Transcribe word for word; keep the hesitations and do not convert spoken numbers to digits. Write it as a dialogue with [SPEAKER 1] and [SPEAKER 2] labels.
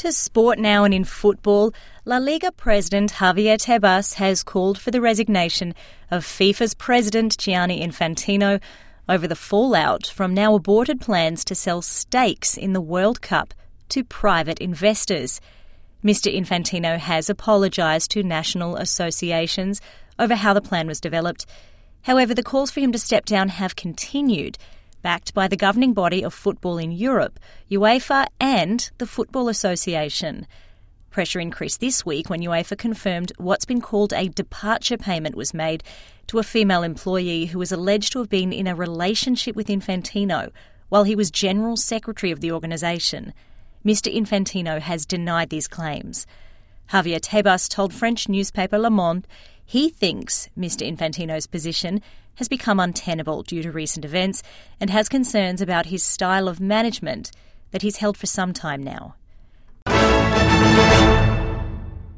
[SPEAKER 1] To sport now, and in football, La Liga president Javier Tebas has called for the resignation of FIFA's president Gianni Infantino over the fallout from now aborted plans to sell stakes in the World Cup to private investors. Mister Infantino has apologised to national associations over how the plan was developed. However, the calls for him to step down have continued, backed by the governing body of football in Europe, UEFA, and the Football Association. Pressure increased this week when UEFA confirmed what's been called a departure payment was made to a female employee who was alleged to have been in a relationship with Infantino while he was General Secretary of the organisation. Mister Infantino has denied these claims. Javier Tebas told French newspaper Le Monde he thinks Mister Infantino's position has become untenable due to recent events and has concerns about his style of management that he's held for some time now.